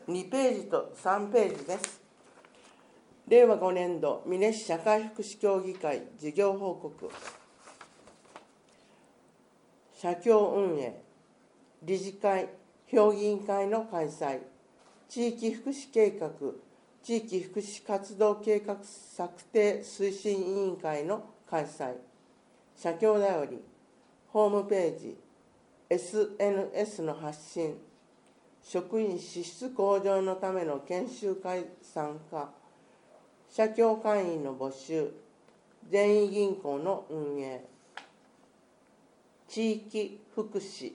2ページと3ページです。令和5年度美祢市社会福祉協議会事業報告。社協運営、理事会、評議員会の開催、地域福祉計画、地域福祉活動計画策定推進委員会の開催、社協だより、ホームページ、SNS の発信、職員資質向上のための研修会参加、社協会員の募集、全員銀行の運営、地域福祉、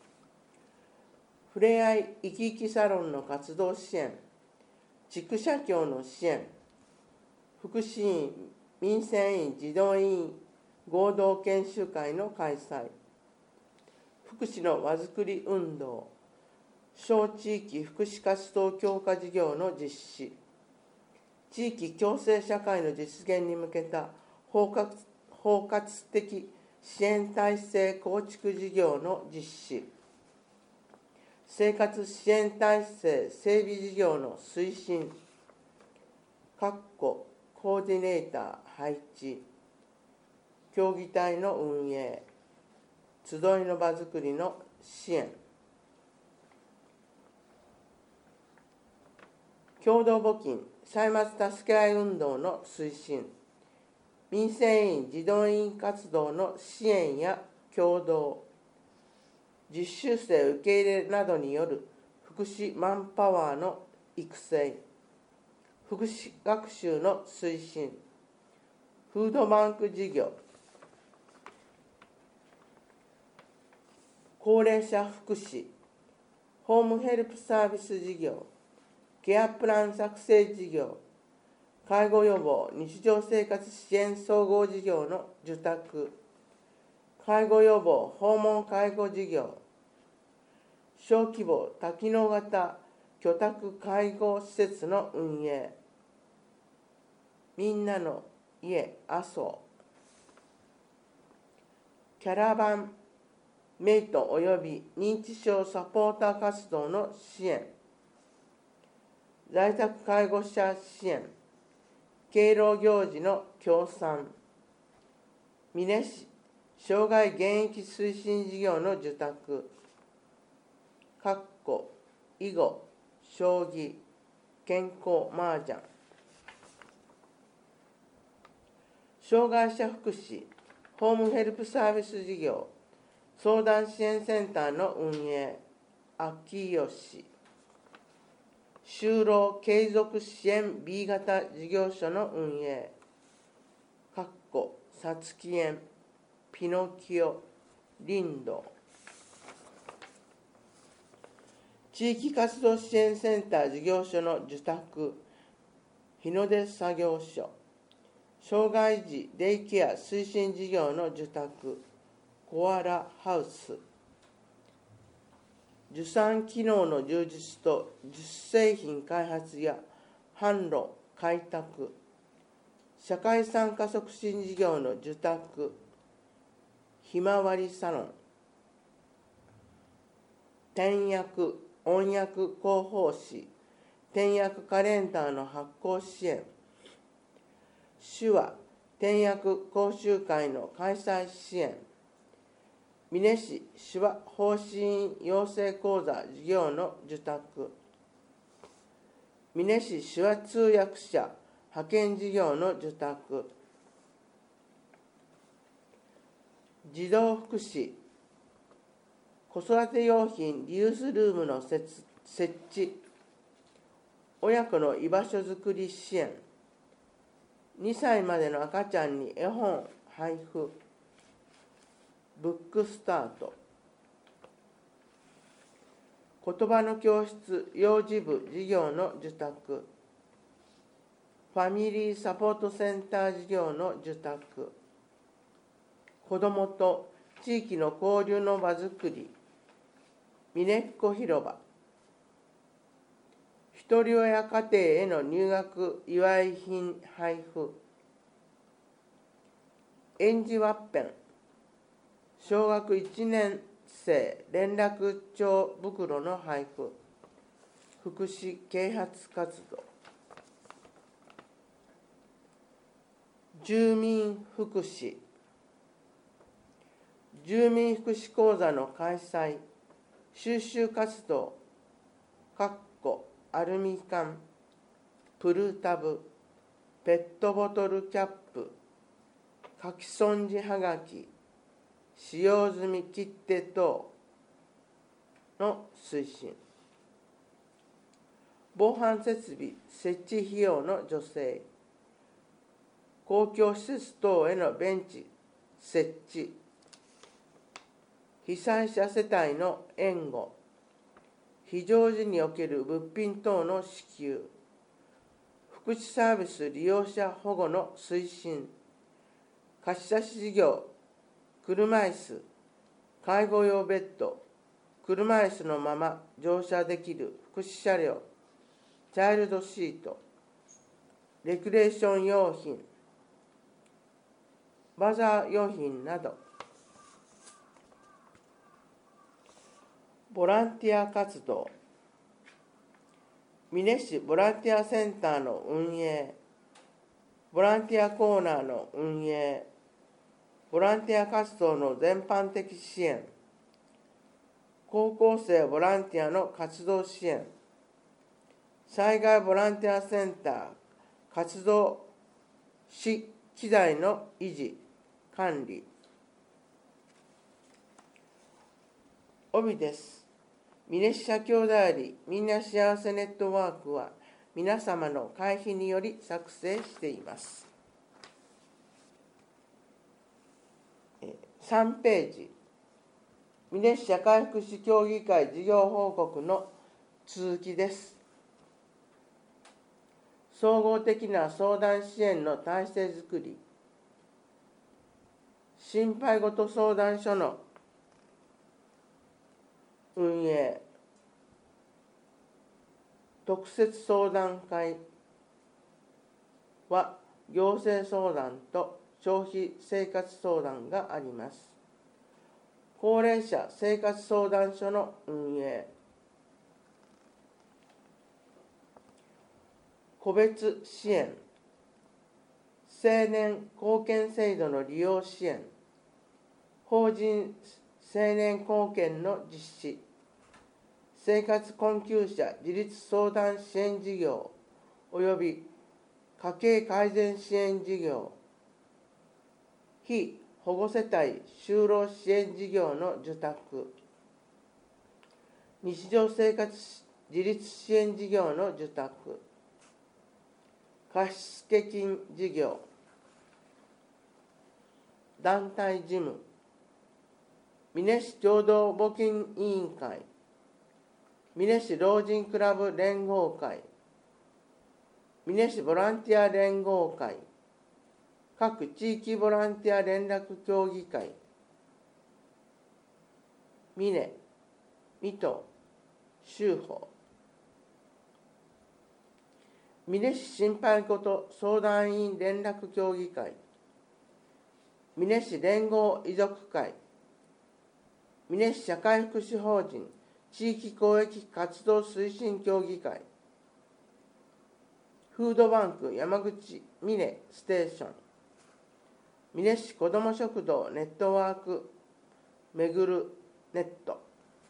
ふれあい生き生きサロンの活動支援、地区社協の支援、福祉院、民生委員、児童委員合同研修会の開催、福祉の輪作り運動、小地域福祉活動強化事業の実施、地域共生社会の実現に向けた包括的支援体制構築事業の実施、生活支援体制整備事業の推進、コーディネーター配置、協議体の運営、集いの場づくりの支援、共同募金、歳末助け合い運動の推進、民生委員、児童委員活動の支援や協働、実習生受け入れなどによる福祉マンパワーの育成、福祉学習の推進、フードバンク事業、高齢者福祉、ホームヘルプサービス事業、ケアプラン作成事業、介護予防日常生活支援総合事業の受託、介護予防訪問介護事業、小規模多機能型居宅介護施設の運営、みんなの家阿蘇、キャラバンメイトおよび認知症サポーター活動の支援、在宅介護者支援、敬老行事の協賛、美祢市障害現役推進事業の受託、囲碁、将棋、健康麻雀、障害者福祉、ホームヘルプサービス事業、相談支援センターの運営、秋吉、就労継続支援 B 型事業所の運営、さつき園、ピノキオ、リンド、地域活動支援センター事業所の受託、日の出作業所、障害児デイケア推進事業の受託、コアラハウス、受産機能の充実と樹製品開発や販路開拓、社会参加促進事業の受託、ひまわりサロン、点訳、音訳広報誌、点訳カレンダーの発行支援、手話点訳講習会の開催支援、美祢市手話方針養成講座事業の受託、美祢市手話通訳者派遣事業の受託、児童福祉、子育て用品リユースルームの設置、親子の居場所づくり支援、2歳までの赤ちゃんに絵本配布、ブックスタート、言葉の教室幼児部事業の受託、ファミリーサポートセンター事業の受託、子どもと地域の交流の場づくり、みねっこ広場、ひとり親家庭への入学祝い品配布、園児ワッペン、小学1年生連絡帳袋の配布、 福祉啓発活動、住民福祉、住民福祉講座の開催、収集活動、アルミ缶、プルタブ、ペットボトルキャップ、書き損じはがき、使用済み切手等の推進、防犯設備設置費用の助成、公共施設等へのベンチ設置、被災者世帯の援護、非常時における物品等の支給、福祉サービス利用者保護の推進、貸し出し事業、車椅子、介護用ベッド、車椅子のまま乗車できる福祉車両、チャイルドシート、レクレーション用品、バザー用品など、ボランティア活動、美祢市ボランティアセンターの運営、ボランティアコーナーの運営、ボランティア活動の全般的支援、高校生ボランティアの活動支援、災害ボランティアセンター活動機材の維持、管理。帯です。美祢市社協代理みんな幸せネットワークは皆様の会費により作成しています。3ページ、美祢市社会福祉協議会事業報告の続きです。総合的な相談支援の体制づくり、心配事相談所の運営、特設相談会は行政相談と消費生活相談があります。高齢者生活相談所の運営、個別支援、青年貢献制度の利用支援、法人青年貢献の実施、生活困窮者自立相談支援事業および家計改善支援事業、非保護世帯就労支援事業の受託、日常生活自立支援事業の受託、貸付金事業、団体事務、美祢市共同募金委員会、美祢市老人クラブ連合会、美祢市ボランティア連合会、各地域ボランティア連絡協議会、美祢、水戸、州法、美祢市心配事相談員連絡協議会、美祢市連合遺族会、美祢市社会福祉法人地域公益活動推進協議会、フードバンク山口美祢ステーション、美祢市子ども食堂ネットワークめぐるネット。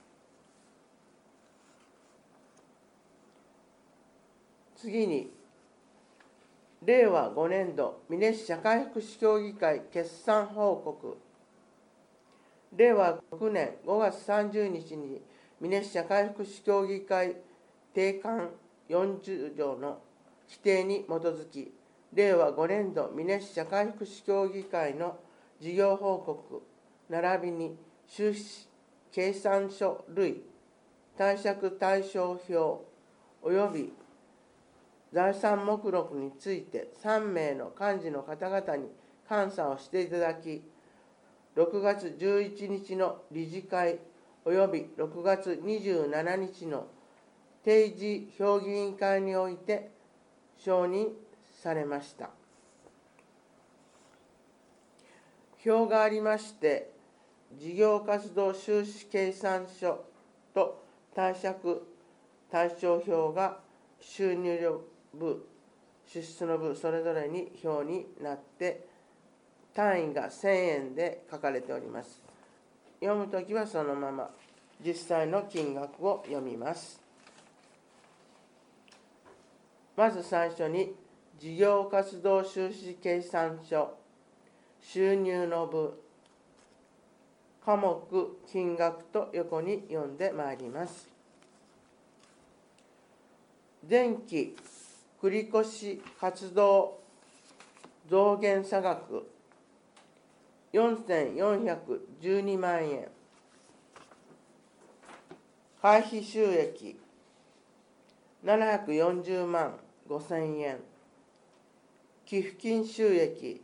次に、令和5年度美祢市社会福祉協議会決算報告。令和6年5月30日に美祢市社会福祉協議会定款40条の規定に基づき、令和5年度美祢市社会福祉協議会の事業報告並びに収支計算書類、貸借対照表および財産目録について3名の幹事の方々に監査をしていただき、6月11日の理事会および6月27日の定時評議員会において承認されました。表がありまして、事業活動収支計算書と貸借対照表が収入部、支出の部それぞれに表になって、単位が1000円で書かれております。読むときはそのまま実際の金額を読みます。まず最初に事業活動収支計算書、収入の部、科目、金額と横に読んでまいります。前期繰越活動増減差額4412万円、会費収益740万5000円、寄付金収益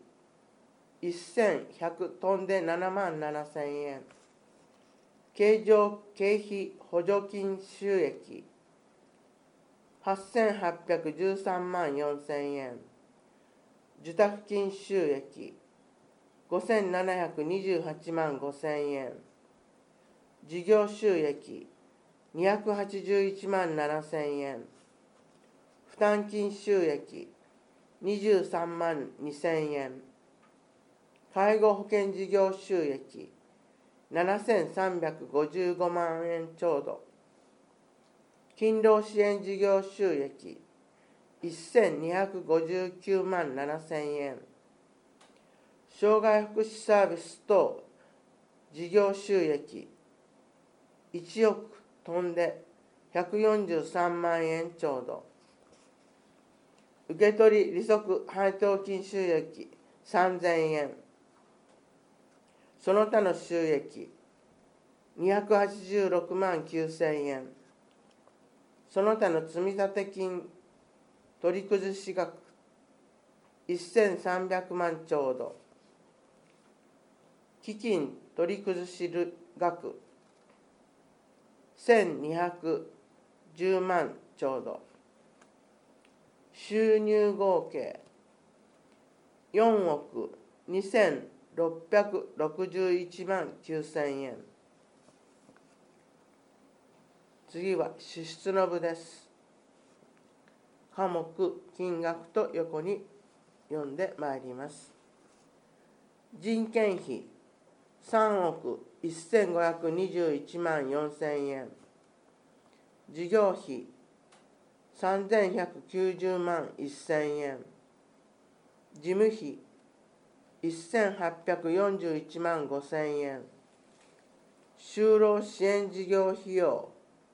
1100飛んで7万7000円、経常経費補助金収益8813万4000円、受託金収益5728万5000円、事業収益281万7000円、負担金収益23万2000円、介護保険事業収益7355万円ちょうど、勤労支援事業収益1259万7000円、障害福祉サービス等事業収益1億飛んで143万円ちょうど、受取利息配当金収益3000円、その他の収益286万9000円、その他の積立金取り崩し額1300万ちょうど、基金取り崩し額1210万ちょうど、収入合計4億2661万9000円。次は支出の部です。科目、金額と横に読んでまいります。人件費3億1521万4000円、事業費3190万1000円、事務費1841万5000円、就労支援事業費用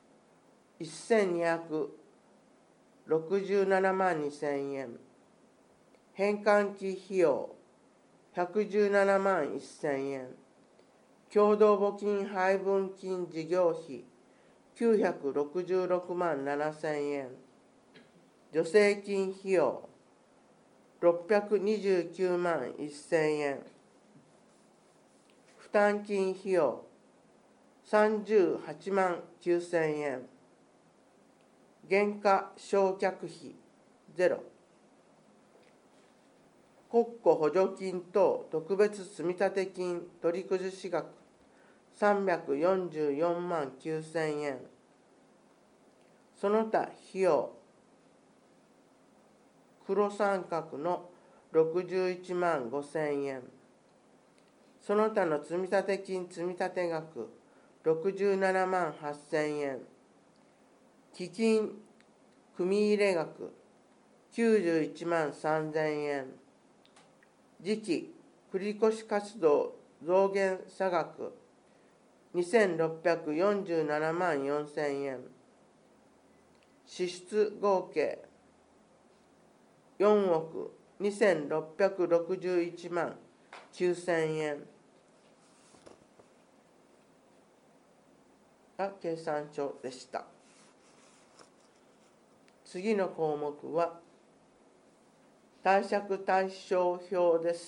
1267万2000円、返還期費用117万1000円、共同募金配分金事業費966万7000円、助成金費用629万1000円、負担金費用38万9000円、原価償却費ゼロ、国庫補助金等特別積立金取り崩し額344万9000円、その他費用黒三角の61万5000円、その他の積立金積立額67万8000円、基金組入額91万3000円、次期繰越活動増減差額2647万4000円、支出合計4億2661万9000円が計算書でした。次の項目は貸借対照表です。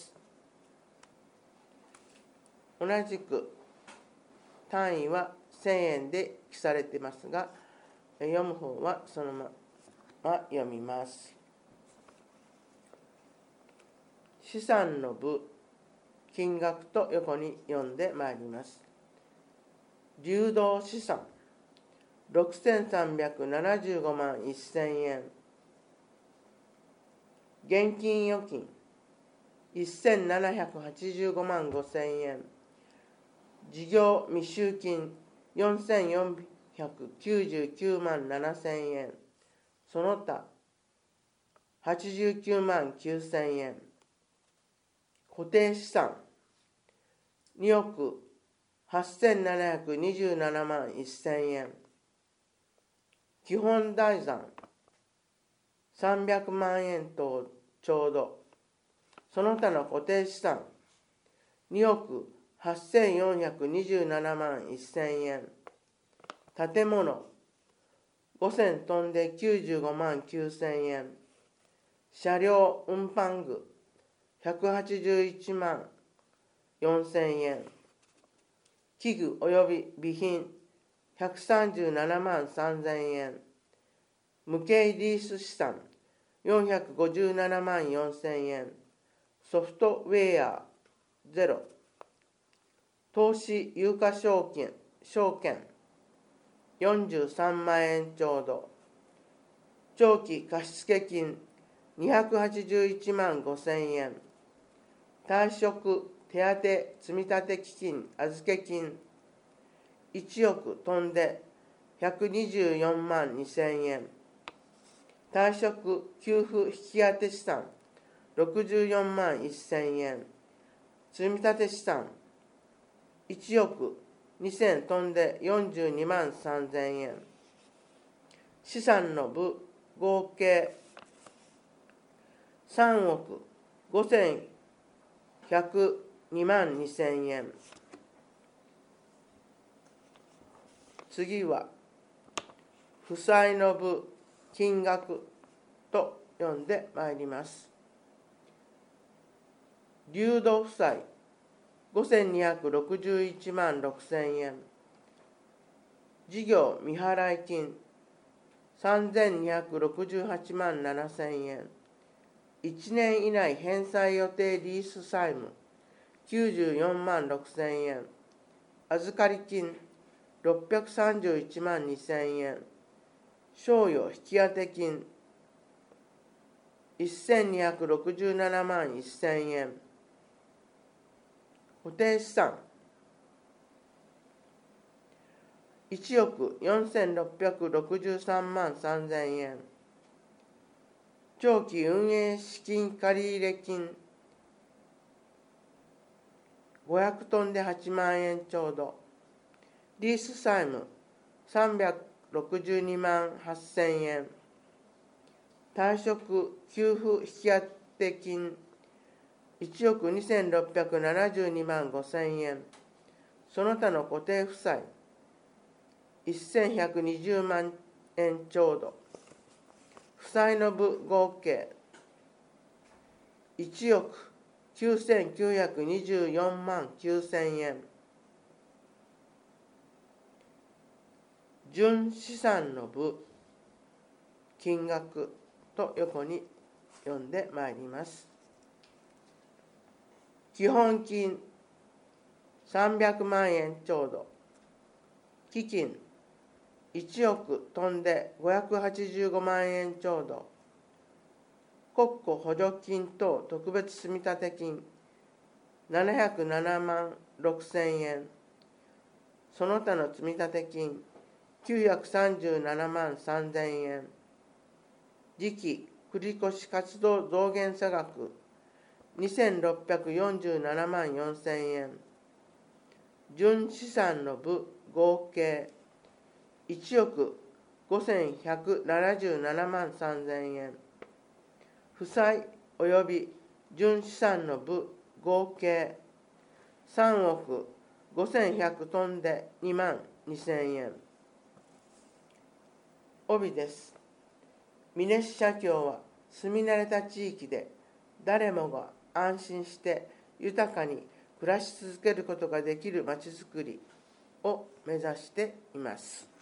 同じく単位は1000円で記されていますが、読む方はそのまま読みます。資産の部、金額と横に読んでまいります。流動資産 6375万1000円。現金預金1785万5000円。事業未収金4499万7000円。その他89万9000円。固定資産2億8727万1000円。基本財産300万円とちょうど。その他の固定資産2億8427万1000円。建物5000トンで95万9000円。車両運搬具181万4000円。器具及び備品137万3000円。無形リース資産457万4000円。ソフトウェア0。投資有価証券43万円ちょうど。長期貸付金281万5000円。退職手当積立基金預金1億飛んで124万2000円。退職給付引当資産64万1000円。積立資産1億2000飛んで42万3000円。資産の部合計3億5102万2000円。次は負債の部金額と読んでまいります。流動負債5261万6000円。事業未払い金3268万7000円。1年以内返済予定リース債務94万6000円。預かり金631万2000円。賞与引当金1267万1000円。固定資産1億4663万3000円。長期運営資金借入金500トンで8万円ちょうど。リース債務362万8000円。退職給付引当金1億2672万5000円。その他の固定負債1120万円ちょうど。負債の部合計1億9924万9000円。純資産の部金額と横に読んでまいります。基本金300万円ちょうど。基金1億飛んで585万円ちょうど。国庫補助金等特別積立金707万6000円。その他の積立金937万3000円。次期繰越活動増減差額2647万4000円。純資産の部合計1億5177万3000円。負債及び純資産の部合計3億5100トンで2万2000円。帯です。美祢市社協は住み慣れた地域で誰もが安心して豊かに暮らし続けることができるまちづくりを目指しています。